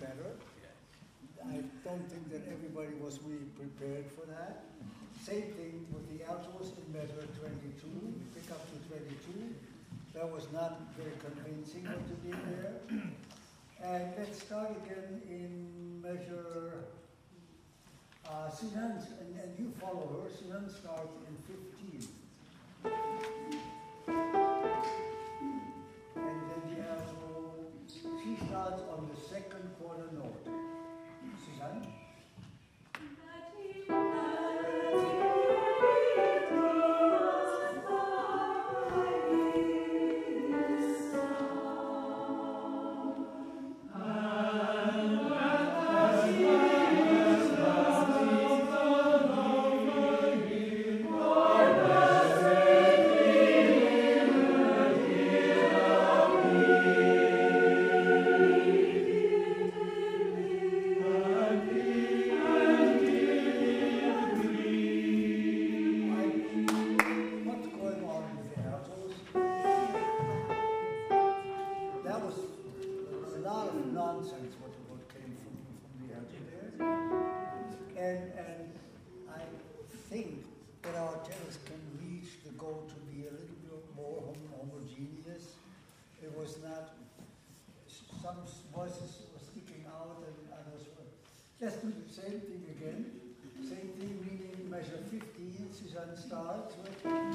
better. I don't think that everybody was really prepared for that. Same thing with the altos in measure 22. We pick up to 22. That was not very convincing what you did there. And let's start again in measure Sinan, and you follow her. Sinan starts in 15. And then the alto, she starts on the second quarter note. Sinan? Let's do the same thing again. Same thing, meaning measure 15. Suzanne starts with.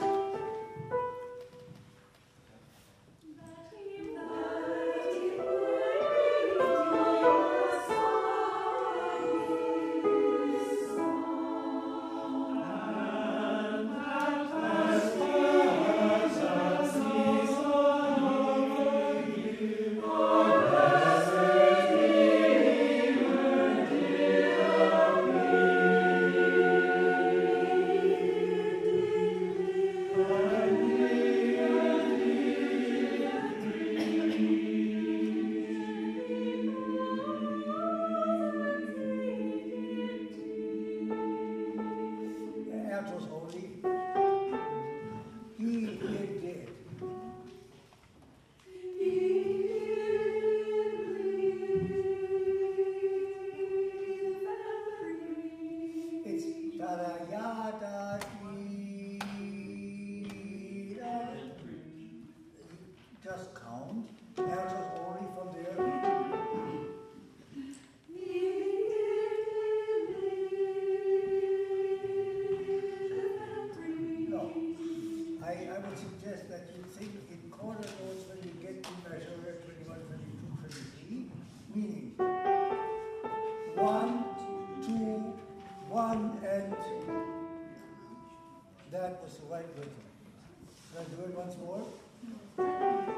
Just count. Altos only from there. No. I would suggest that you think in quarter notes when you get to measure 21, 22, 23, meaning 1, 2, 1, and that was the right rhythm. Can I do it once more? 1,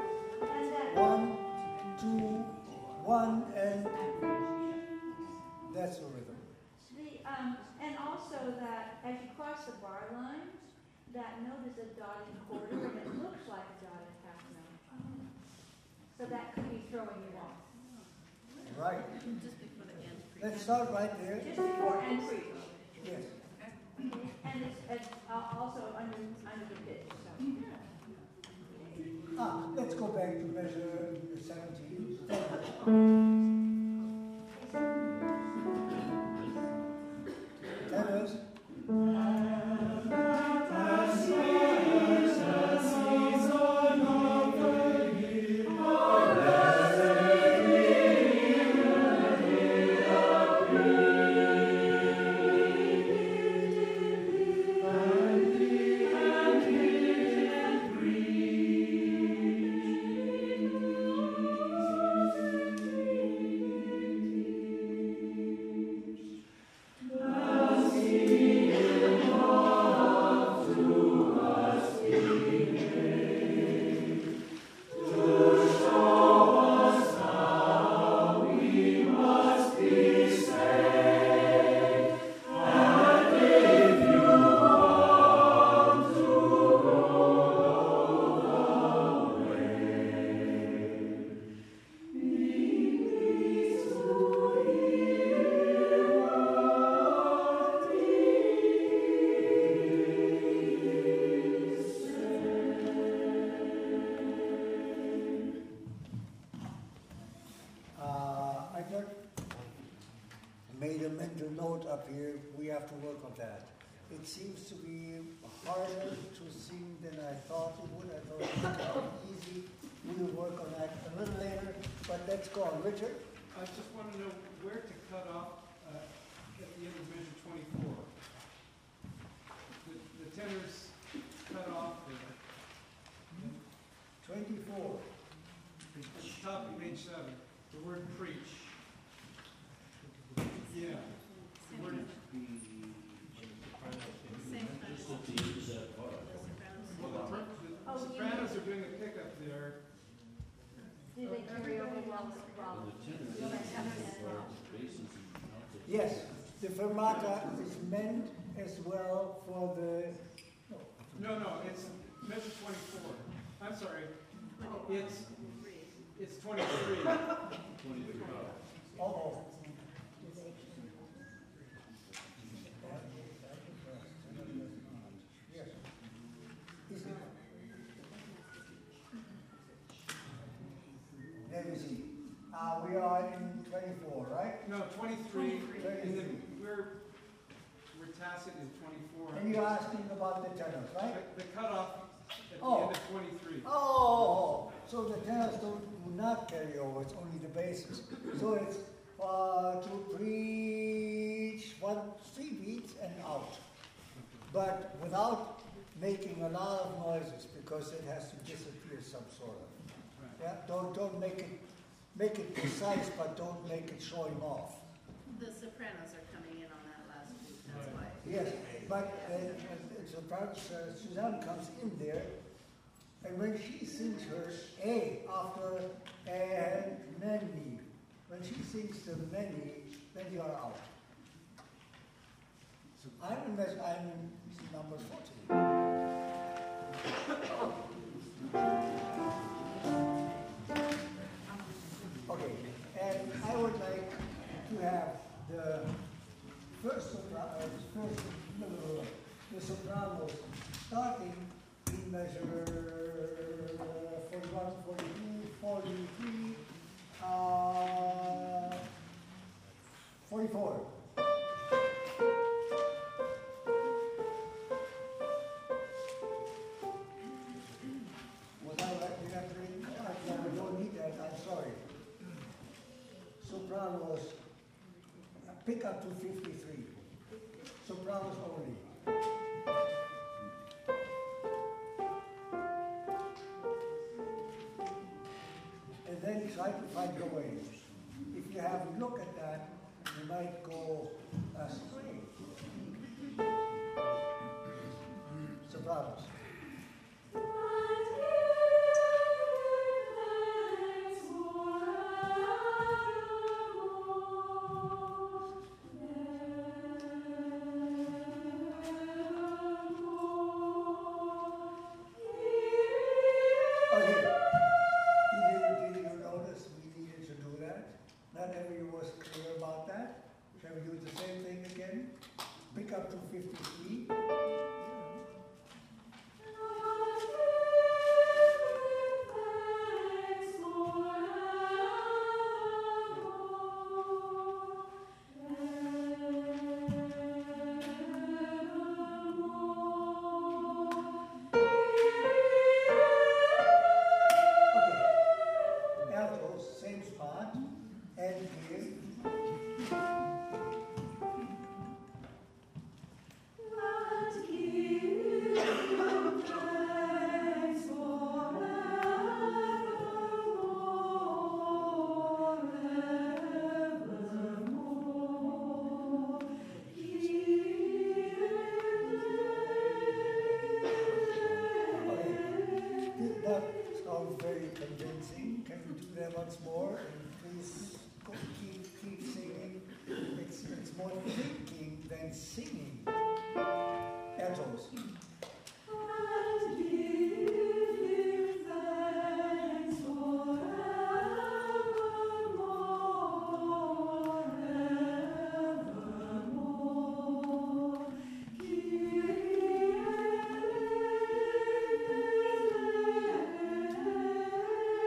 2, 1, and that's the rhythm. And also that as you cross the bar line, that note is a dotted quarter and it looks like a dotted half note. So that could be throwing you off. Right. Let's start right there. Just before and pre. Yes. Okay. And it's also under the pitch. So. Let's go back to measure 17. Tenors. made a mental note up here, we have to work on that. It seems to be harder to sing than I thought it would. I thought it would be easy. We will work on that a little later, but let's go on. Richard? I just want to know where to cut off at the end of measure 24. The tenors cut off there. 24. At the top of page 7, the word preach. Yeah. The word, well, the sopranos are doing the pickup there. Do they carry over well? Yes, the fermata is meant as well for the. No, it's measure 24. I'm sorry. It's 23. Oh. Yes. Let me see. We are in 24, right? No, 23. And then we're tacit in 24. And you're asking about the tenors, right? The cutoff at the Oh. end of 23. Oh, so the tenors do not carry over, it's only the basses. So it's to preach 3 beats and out. But without making a lot of noises because it has to disappear some sort of. Yeah, don't make it precise, but don't make it showing off. The sopranos are coming in on that last beat, that's why. Yes, but Suzanne comes in there, and when she sings her A after and many, when she sings the many, then you are out. I'm number 40. Okay, and I would like to have the the sopranos starting in measure 41, 42, 43, 44. Was I right? We don't need that, I'm sorry. Sopranos, pick up to 53. Sopranos only. And then try to find your way. If you have a look at that, you might go astray. Sopranos. Up to 53. Okay. Alto, same spot, and here. Very convincing. Can we do that once more? And please keep singing. It's more thinking than singing. Altos.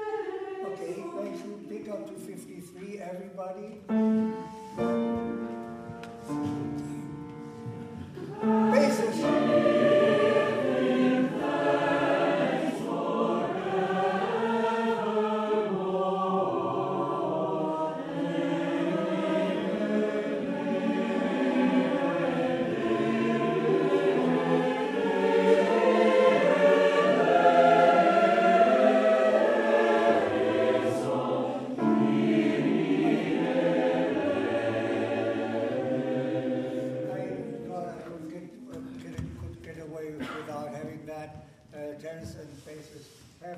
Okay, going to pick up to 53, everybody.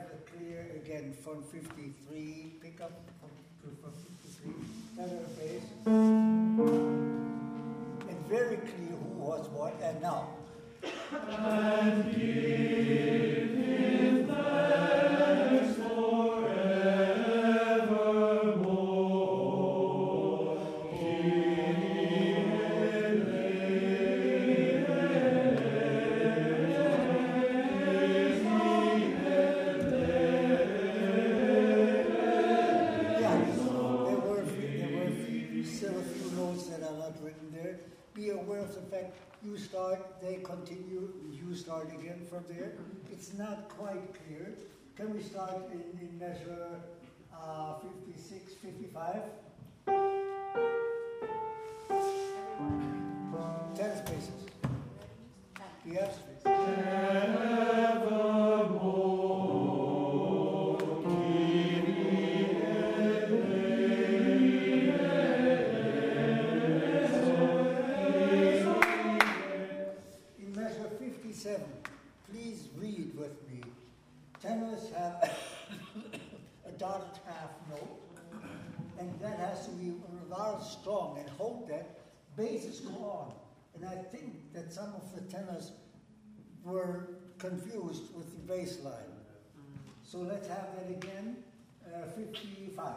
the clear again from 53, pick up from 53, tenor bass, and very clear who was what, and now. And give him thanks forevermore. Still a few notes that are not written there. Be aware of the fact you start, they continue, you start again from there. It's not quite clear. Can we start in measure 56, 55? 10 spaces. We have space. Please read with me. Tenors have a dotted half note, and that has to be rather strong, and hold that. Basses go on. And I think that some of the tenors were confused with the bass line. So let's have that again. 55.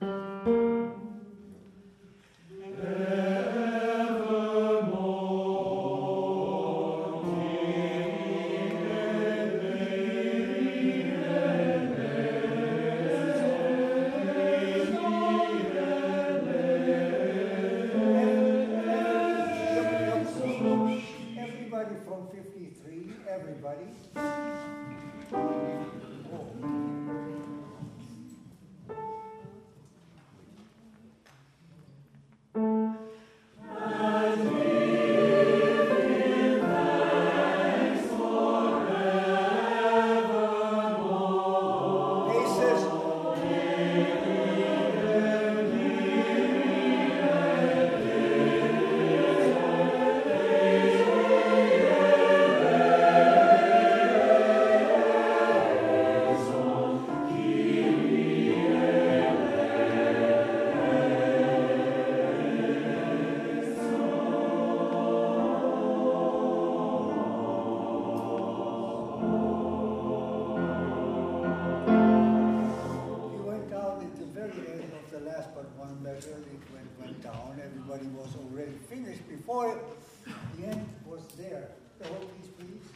Went down. Everybody was already finished before the end was there. The whole piece, please.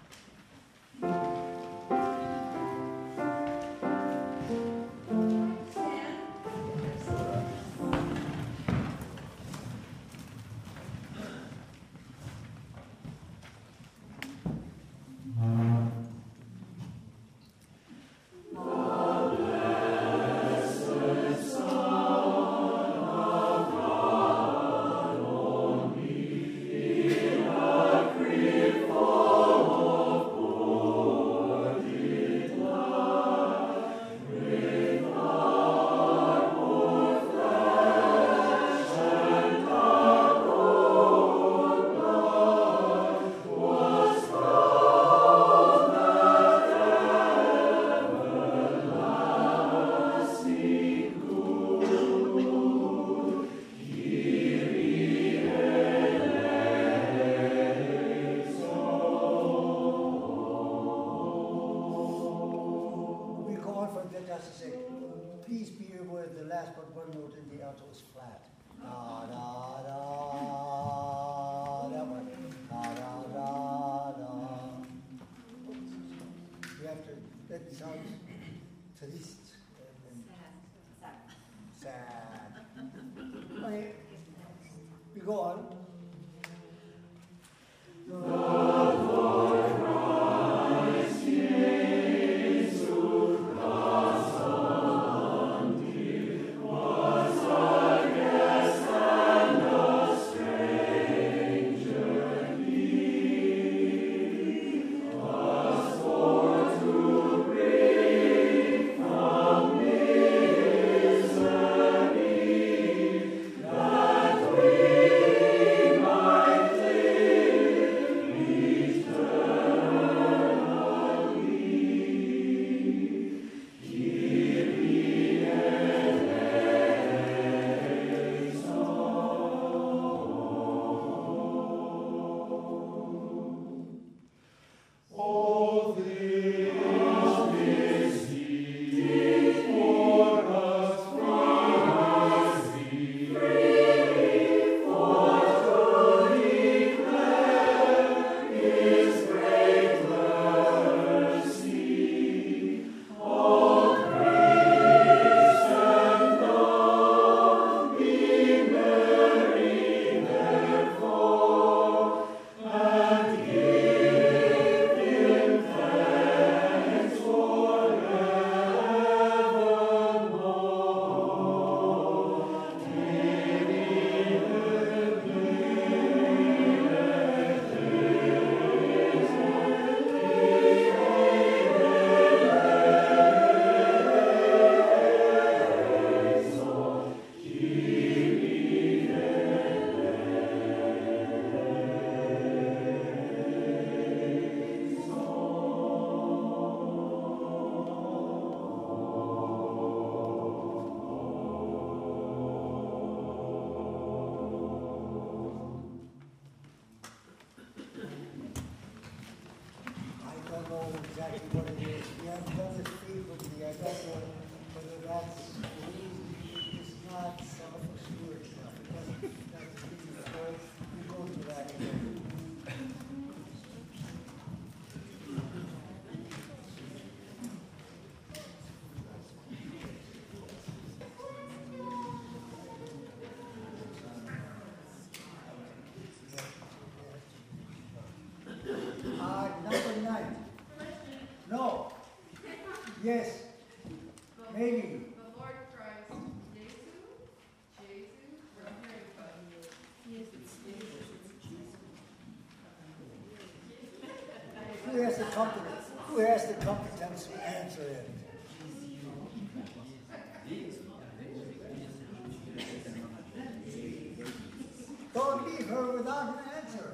Please be aware the last but one note in the alto is flat. Da da da. That one. Da da da da. You have to. That sounds triste. Sad. Okay. We go on. That we Yes, maybe. The Lord Christ, Jesus, from Who has the competence? Who has the competence to answer it? Don't leave her without an answer.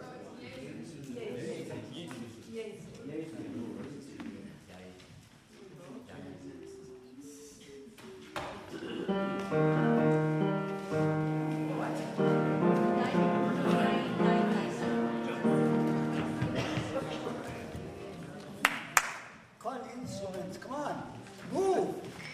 Call instruments, come on, move.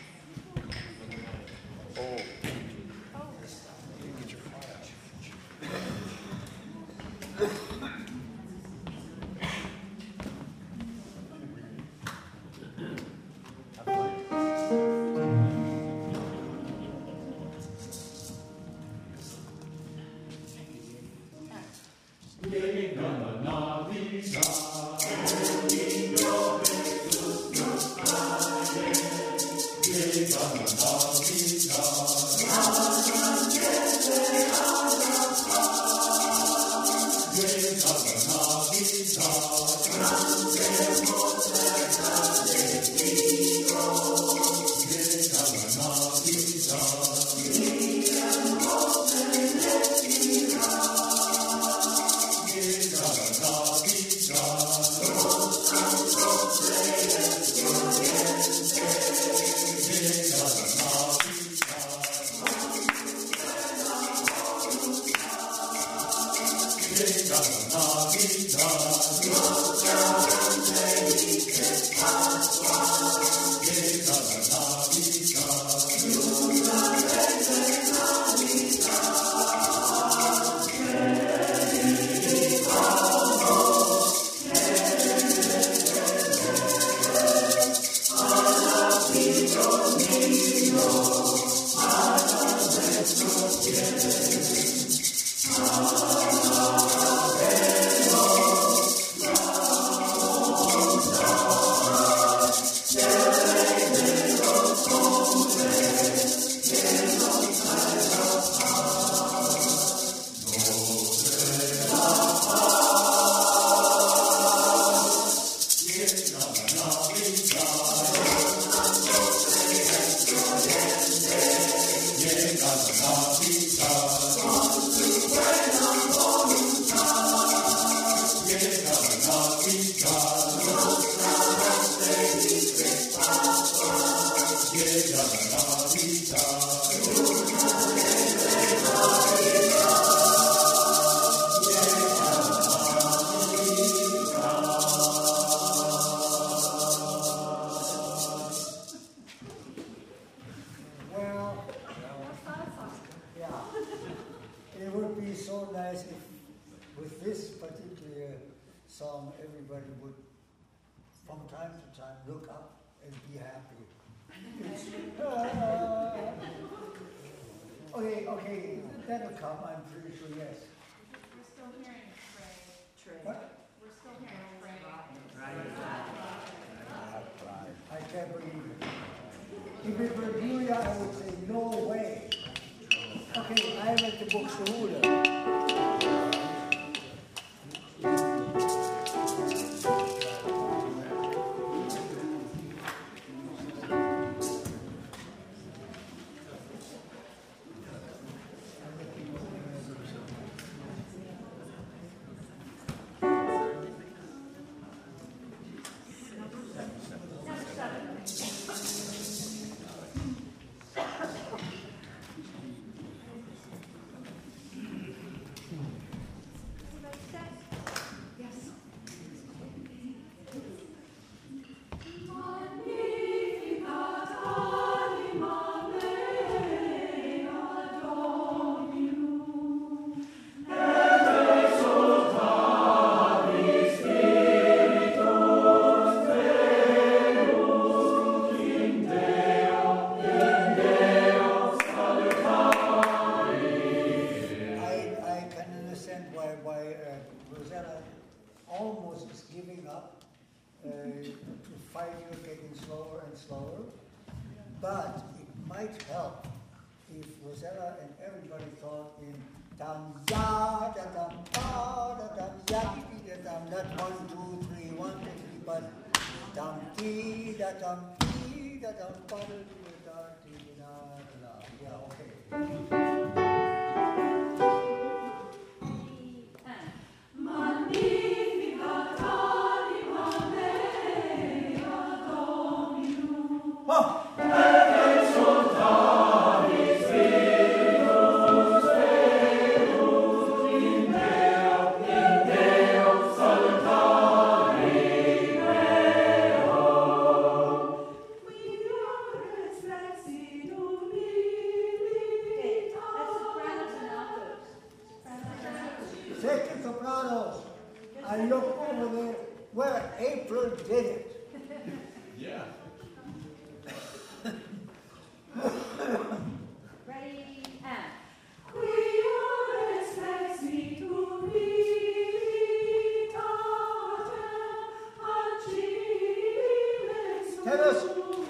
Psalm, everybody would, from time to time, look up and be happy. Okay, that'll come, I'm pretty sure, yes. We're still hearing pray. What? We're still hearing pray. I can't believe it. If it were Julia, I would say, no way. Okay, I am at the Buxtehude. to fight you getting slower and slower. But it might help if Rosella and everybody thought in dum da da dum da da dum ya da dum, not 1, 2, 3, 1, 2, 3, but dum dee da dum dee da dum ba da dee da dee da da. Yeah, okay. Second sopranos, I look over there where April did it. Yeah. Ready, and. Tell us.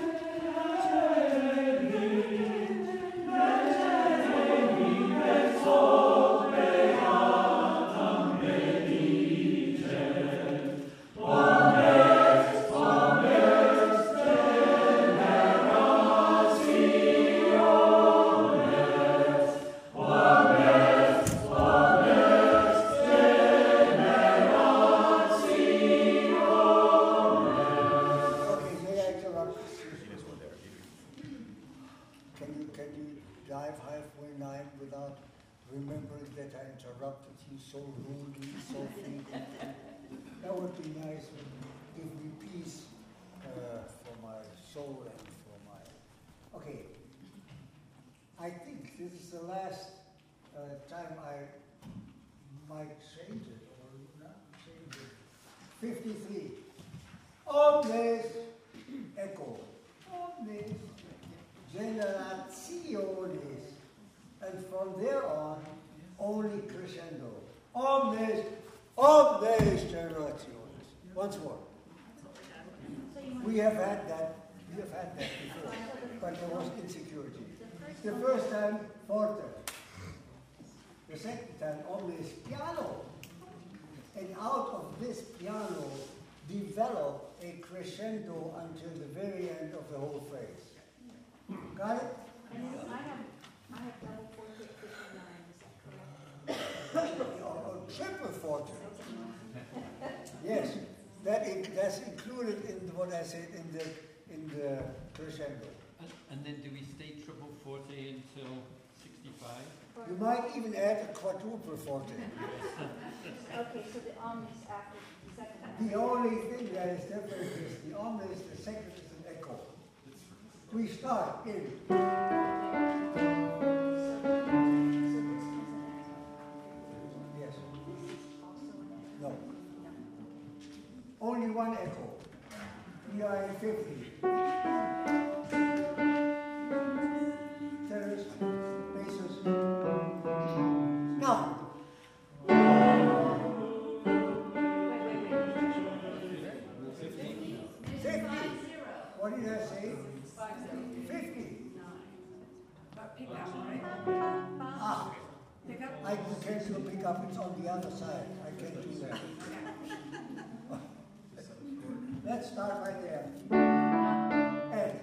Can you dive halfway night without remembering that I interrupted you so rudely, so frequently? That would be nice. Would give me peace for my soul and for my. Okay. I think this is the last time I might change it or not change it. 53. Omnes echo. Omnes generationes. And from there on, only crescendo. Omnes generationes. Once more. We have had that before, but there was insecurity. The first time, forte. The second time, omnes piano. And out of this piano, develop a crescendo until the very end of the whole phrase. Got it? I have double forte 59, is that correct? Or triple forte. Yes, that's included in what I said in the crescendo. And then do we stay triple forte until 65? You might even add a quadruple forte. Okay, so the omnis after the second one. The only thing that is different is the omnis, the second is an echo. We start in. So this is an Yes. also an No. Only one echo. We are in 50. Terrace, basses. Now. What did I say? 50. Ah, I can't do a pickup, it's on the other side. I can't do that. Let's start right there. And.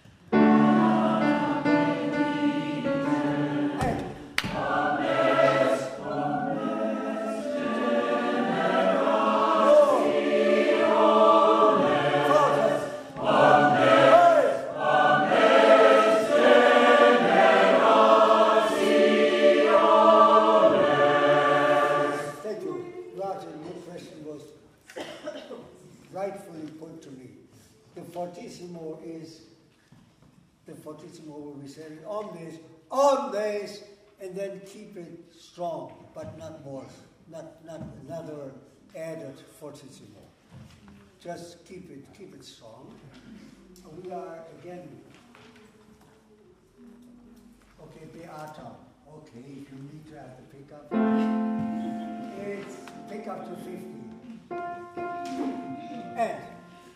Rightfully put to me. The fortissimo is the fortissimo will be saying omnes, and then keep it strong, but not more, not another added fortissimo. Just keep it strong. We are again. Okay, beata. Okay, if you need to have the pickup, it's pick up to 50. And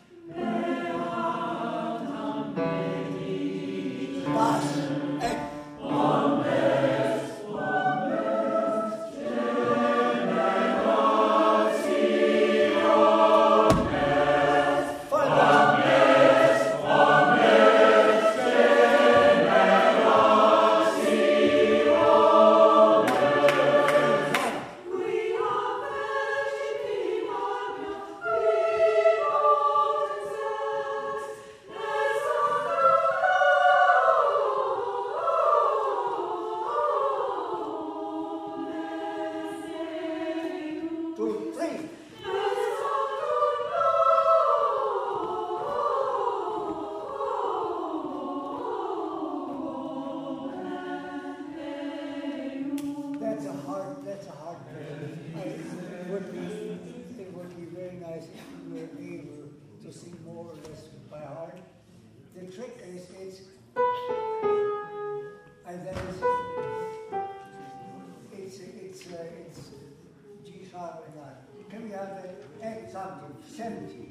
that's a hard question. It would be very nice if we were able to sing more or less by heart. The trick is it's G sharp and that. Can we have the example 70?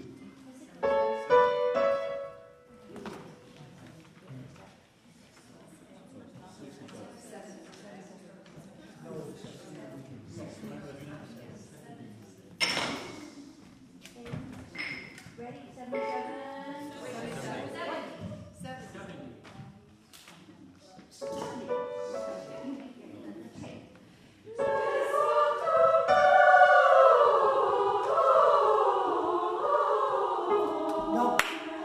Ready? 77. No.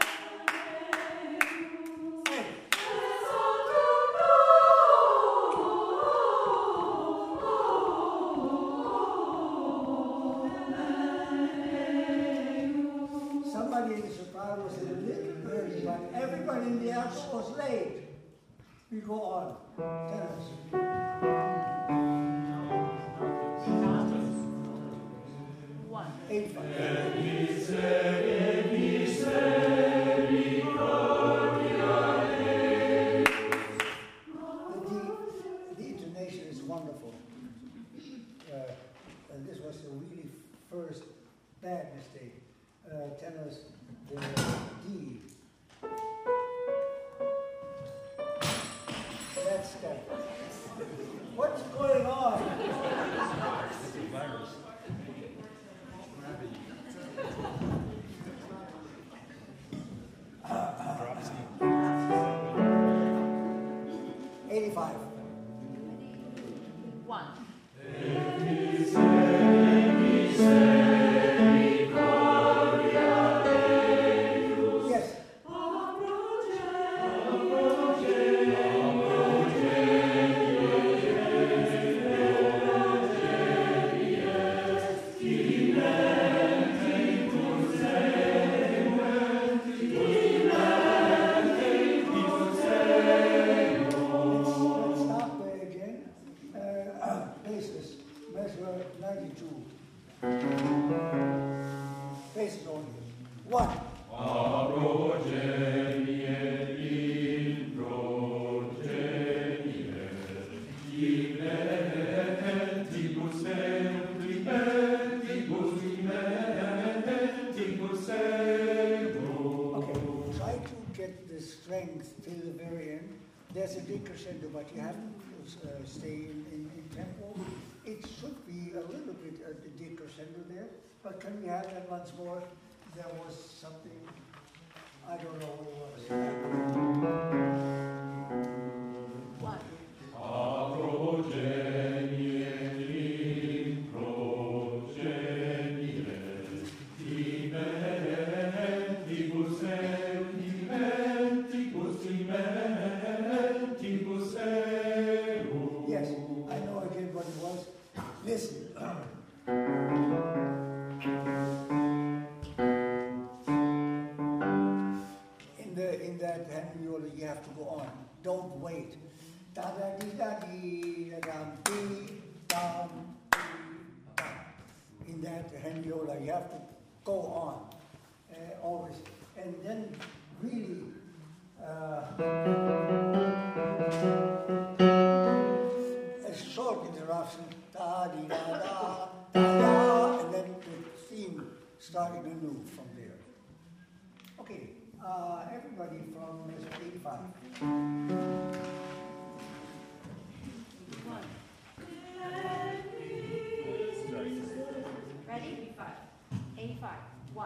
Somebody in the soprano was a little early, but everybody in the alto was late. We go on. Tell us. 1. 8-5. The intonation is wonderful. And this was the really first bad mistake. Tell us the D. That's that. What's going on? It's a virus. 85. 1. Yes. Let's start there again. Bases. Measure 92. Bases only. 1. Okay, try to get the strength till the very end. There's a decrescendo, but you have to stay in tempo. It should be a little bit a decrescendo there, but can we have that once more? There was something, I don't know what it was. 1. Yes, I know again what it was. Listen. In that hemiola, you have to go on. Don't wait. Da da dee da dee da dum dee dum dee dum. In that hemiola, you have to go on always, and then really. A short interruption, da dee da da da da, and then the theme starting anew from there. Okay, everybody from measure 85. 1. Ready? 5. 85. 1.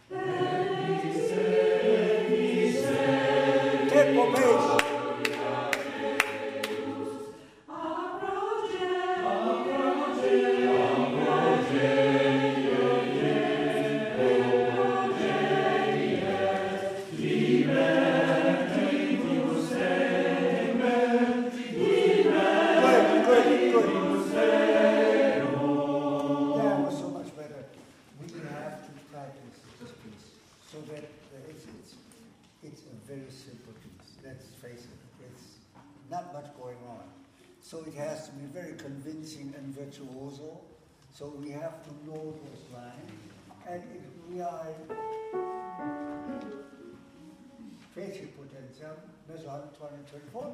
Tempo bass. Amen. so it has to be very convincing and virtuoso. So we have to know those lines. And if we are feci potentiam, measure 224.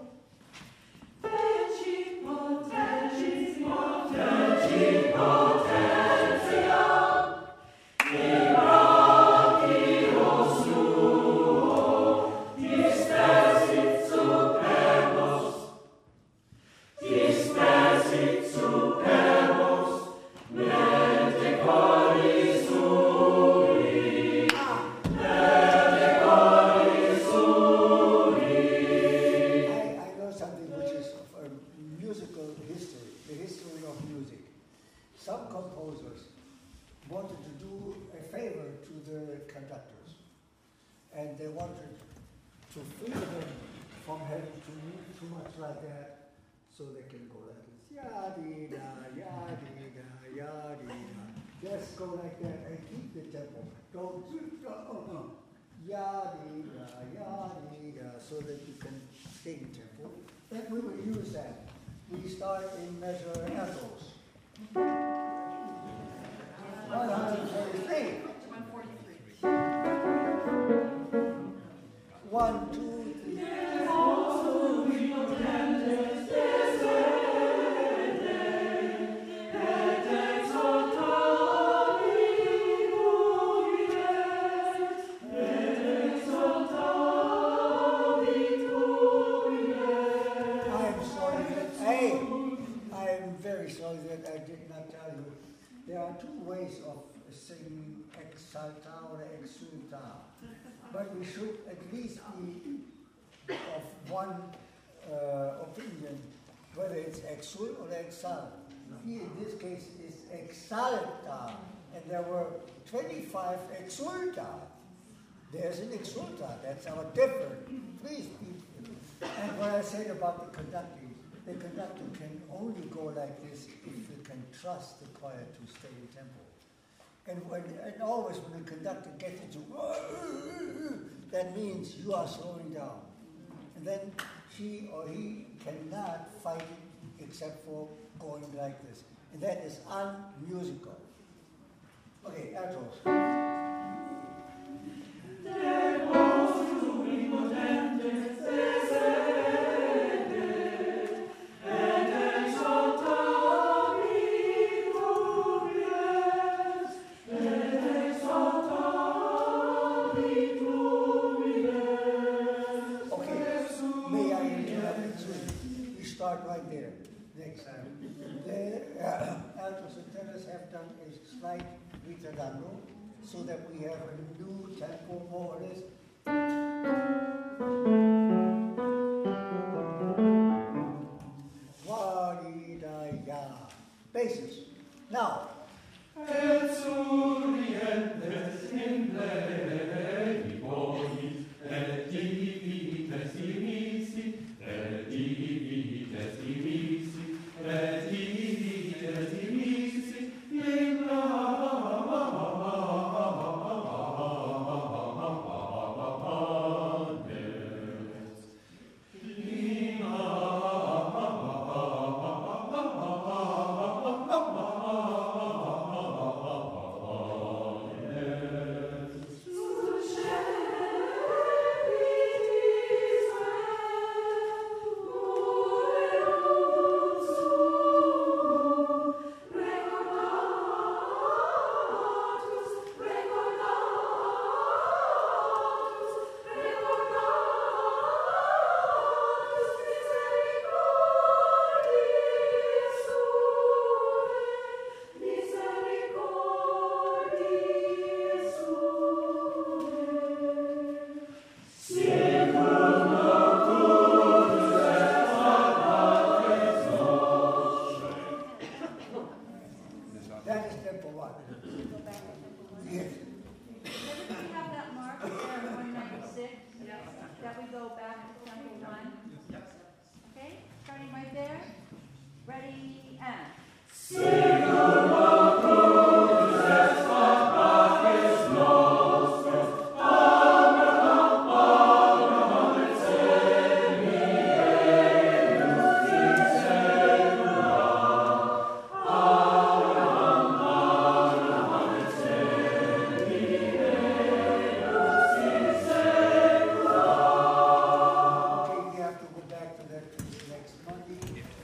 Some composers wanted to do a favor to the conductors, and they wanted to free them from having to move too much like that, so they can go like this. Ya-dee-da, ya-dee-da, ya-dee-da. Just go like that and keep the tempo. Don't ya-dee-da, ya-dee-da, so that you can stay in tempo. Then we will use that. We start in measure altos. 143. 1, 2, 3. I did not tell you. There are two ways of singing exalta or exulta, but we should at least be of one opinion, whether it's exul or exalt. He, in this case, is exalta, and there were 25 exulta. There's an exulta, that's our different. Please be. And what I said about the conducting, the conductor can only go like this if you can trust the choir to stay in tempo. And always when the conductor gets into that means you are slowing down. And then she or he cannot fight it except for going like this. And that is unmusical. Okay, altos. Right there, next time. The altos and tenors have done a slight ritardando so that we have a new tempo more or less. Wa-di-da-ya. Basses. Now. Et surientes in plenibois, et divites imisi, et divites imisi, et divites imisi, in Amen.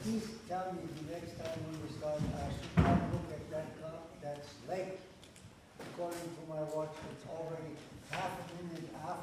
please tell me the next time when we start, I should not look at that clock, that's late. According to my watch, it's already half a minute after.